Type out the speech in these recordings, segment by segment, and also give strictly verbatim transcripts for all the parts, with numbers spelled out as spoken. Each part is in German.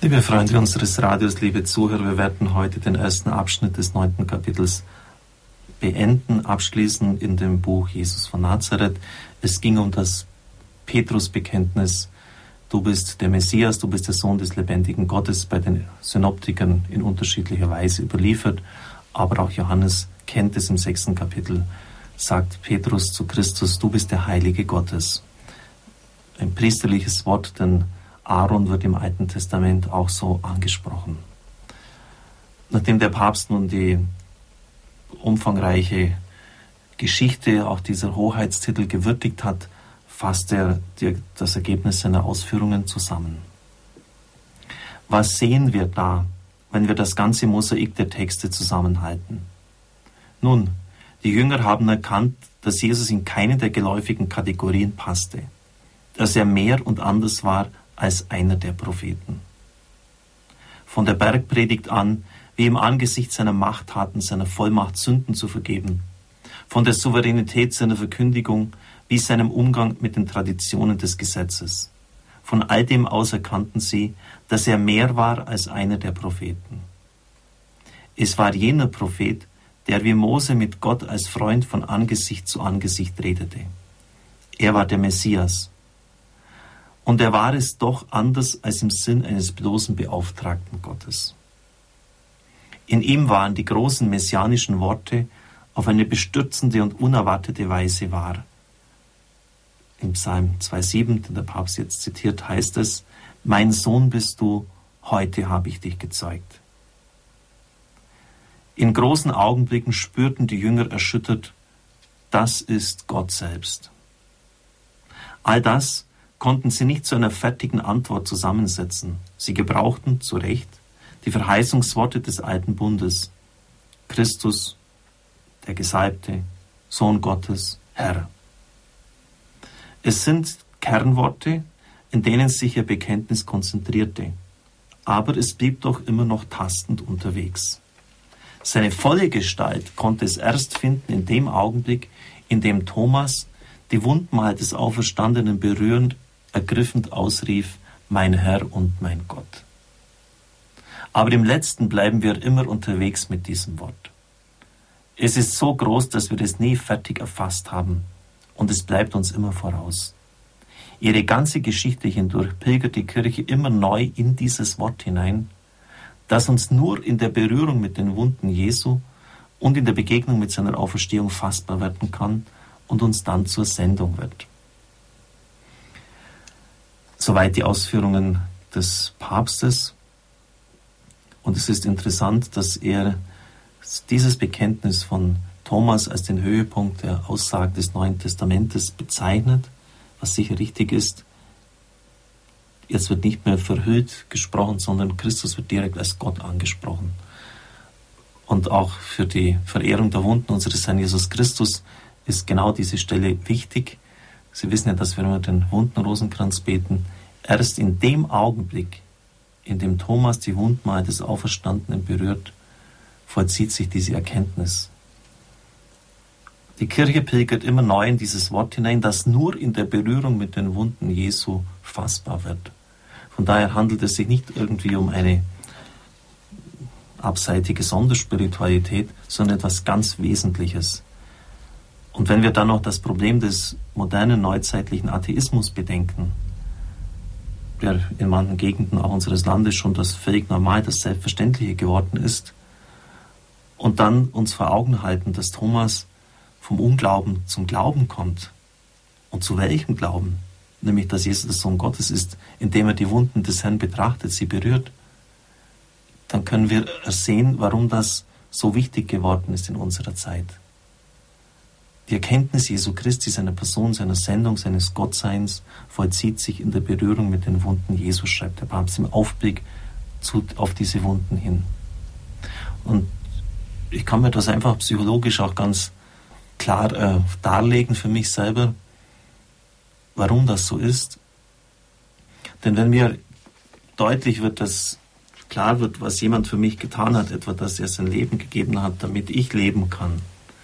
Liebe Freunde unseres Radios, liebe Zuhörer, wir werden heute den ersten Abschnitt des neunten Kapitels beenden, abschließen in dem Buch Jesus von Nazareth. Es ging um das Petrusbekenntnis: Du bist der Messias, du bist der Sohn des lebendigen Gottes, bei den Synoptikern in unterschiedlicher Weise überliefert, aber auch Johannes kennt es im sechsten Kapitel, sagt Petrus zu Christus: Du bist der Heilige Gottes. Ein priesterliches Wort, denn Aaron wird im Alten Testament auch so angesprochen. Nachdem der Papst nun die umfangreiche Geschichte auch dieser Hoheitstitel gewürdigt hat, fasst er die, das Ergebnis seiner Ausführungen zusammen. Was sehen wir da, wenn wir das ganze Mosaik der Texte zusammenhalten? Nun, die Jünger haben erkannt, dass Jesus in keine der geläufigen Kategorien passte, dass er mehr und anders war als einer der Propheten. Von der Bergpredigt an, wie im Angesicht seiner Machttaten, seiner Vollmacht, Sünden zu vergeben, von der Souveränität seiner Verkündigung, wie seinem Umgang mit den Traditionen des Gesetzes. Von all dem aus erkannten sie, dass er mehr war als einer der Propheten. Es war jener Prophet, der wie Mose mit Gott als Freund von Angesicht zu Angesicht redete. Er war der Messias. Und er war es doch anders als im Sinn eines bloßen Beauftragten Gottes. In ihm waren die großen messianischen Worte auf eine bestürzende und unerwartete Weise wahr. Im Psalm zwei Komma sieben, den der Papst jetzt zitiert, heißt es: Mein Sohn bist du, heute habe ich dich gezeugt. In großen Augenblicken spürten die Jünger erschüttert: Das ist Gott selbst. All das konnten sie nicht zu einer fertigen Antwort zusammensetzen. Sie gebrauchten, zu Recht, die Verheißungsworte des alten Bundes: Christus, der Gesalbte, Sohn Gottes, Herr. Es sind Kernworte, in denen sich ihr Bekenntnis konzentrierte, aber es blieb doch immer noch tastend unterwegs. Seine volle Gestalt konnte es erst finden in dem Augenblick, in dem Thomas die Wundmale des Auferstandenen berührend, ergriffend ausrief: Mein Herr und mein Gott. Aber im Letzten bleiben wir immer unterwegs mit diesem Wort. Es ist so groß, dass wir es nie fertig erfasst haben, und es bleibt uns immer voraus. Ihre ganze Geschichte hindurch pilgert die Kirche immer neu in dieses Wort hinein, das uns nur in der Berührung mit den Wunden Jesu und in der Begegnung mit seiner Auferstehung fassbar werden kann und uns dann zur Sendung wird. Soweit die Ausführungen des Papstes. Und es ist interessant, dass er dieses Bekenntnis von Thomas als den Höhepunkt der Aussagen des Neuen Testamentes bezeichnet, was sicher richtig ist. Jetzt wird nicht mehr verhüllt gesprochen, sondern Christus wird direkt als Gott angesprochen. Und auch für die Verehrung der Wunden unseres Herrn Jesus Christus ist genau diese Stelle wichtig. Sie wissen ja, dass wir immer den Wundenrosenkranz beten. Erst in dem Augenblick, in dem Thomas die Wundmale des Auferstandenen berührt, vollzieht sich diese Erkenntnis. Die Kirche pilgert immer neu in dieses Wort hinein, das nur in der Berührung mit den Wunden Jesu fassbar wird. Von daher handelt es sich nicht irgendwie um eine abseitige Sonderspiritualität, sondern etwas ganz Wesentliches. Und wenn wir dann noch das Problem des modernen, neuzeitlichen Atheismus bedenken, der in manchen Gegenden auch unseres Landes schon das völlig normal, das Selbstverständliche geworden ist, und dann uns vor Augen halten, dass Thomas vom Unglauben zum Glauben kommt. Und zu welchem Glauben? Nämlich, dass Jesus der Sohn Gottes ist, indem er die Wunden des Herrn betrachtet, sie berührt. Dann können wir sehen, warum das so wichtig geworden ist in unserer Zeit. Die Erkenntnis Jesu Christi, seiner Person, seiner Sendung, seines Gottseins vollzieht sich in der Berührung mit den Wunden Jesu, schreibt der Papst im Aufblick zu, auf diese Wunden hin. Und ich kann mir das einfach psychologisch auch ganz klar äh, darlegen für mich selber, warum das so ist. Denn wenn mir deutlich wird, dass klar wird, was jemand für mich getan hat, etwa, dass er sein Leben gegeben hat, damit ich leben kann,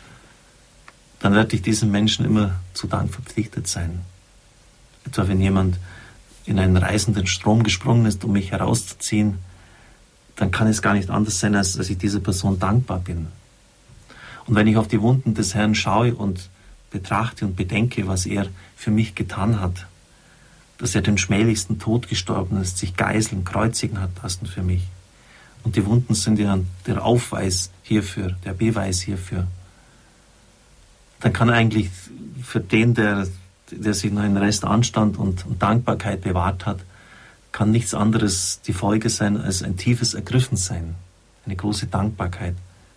dann werde ich diesem Menschen immer zu Dank verpflichtet sein. Etwa wenn jemand in einen reißenden Strom gesprungen ist, um mich herauszuziehen, dann kann es gar nicht anders sein, als dass ich dieser Person dankbar bin. Und wenn ich auf die Wunden des Herrn schaue und betrachte und bedenke, was er für mich getan hat, dass er den schmählichsten Tod gestorben ist, sich geißeln, kreuzigen hat lassen für mich. Und die Wunden sind ja der Aufweis hierfür, der Beweis hierfür. Dann kann eigentlich für den, der, der sich noch einen Rest Anstand und, und Dankbarkeit bewahrt hat, kann nichts anderes die Folge sein als ein tiefes Ergriffensein, eine große Dankbarkeit.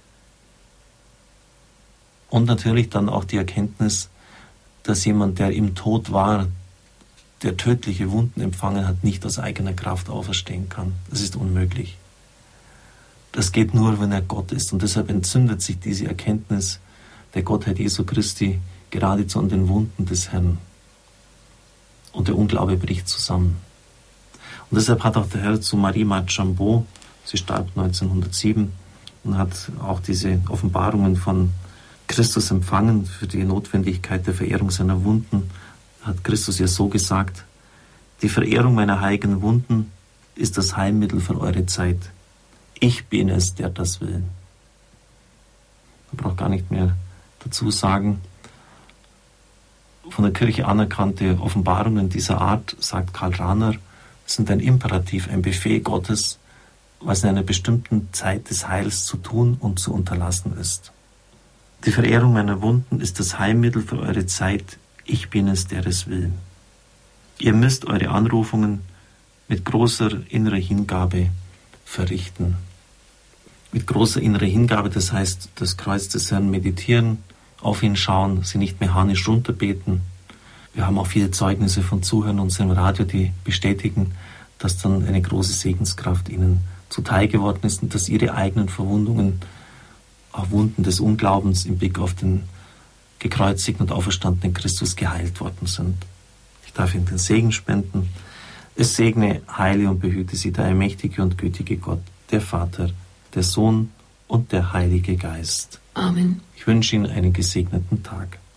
Und natürlich dann auch die Erkenntnis, dass jemand, der im Tod war, der tödliche Wunden empfangen hat, nicht aus eigener Kraft auferstehen kann. Das ist unmöglich. Das geht nur, wenn er Gott ist. Und deshalb entzündet sich diese Erkenntnis der Gottheit Jesu Christi geradezu an den Wunden des Herrn. Und der Unglaube bricht zusammen. Und deshalb hat auch der Herr zu Marie Marchambault, sie starb neunzehnhundertsieben, und hat auch diese Offenbarungen von Christus empfangen für die Notwendigkeit der Verehrung seiner Wunden, hat Christus ihr so gesagt: Die Verehrung meiner heiligen Wunden ist das Heilmittel für eure Zeit. Ich bin es, der das will. Man braucht gar nicht mehr dazu sagen. Von der Kirche anerkannte Offenbarungen dieser Art, sagt Karl Rahner, sind ein Imperativ, ein Befehl Gottes, was in einer bestimmten Zeit des Heils zu tun und zu unterlassen ist. Die Verehrung meiner Wunden ist das Heilmittel für eure Zeit. Ich bin es, der es will. Ihr müsst eure Anrufungen mit großer innerer Hingabe verrichten. Mit großer innerer Hingabe, das heißt, das Kreuz des Herrn meditieren, auf ihn schauen, sie nicht mechanisch runterbeten. Wir haben auch viele Zeugnisse von Zuhörern unserem Radio, die bestätigen, dass dann eine große Segenskraft ihnen zuteil geworden ist und dass ihre eigenen Verwundungen, auch Wunden des Unglaubens im Blick auf den gekreuzigten und auferstandenen Christus geheilt worden sind. Ich darf Ihnen den Segen spenden. Es segne, heile und behüte Sie der allmächtige und gütige Gott, der Vater, der Sohn und der Heilige Geist. Amen. Ich wünsche Ihnen einen gesegneten Tag.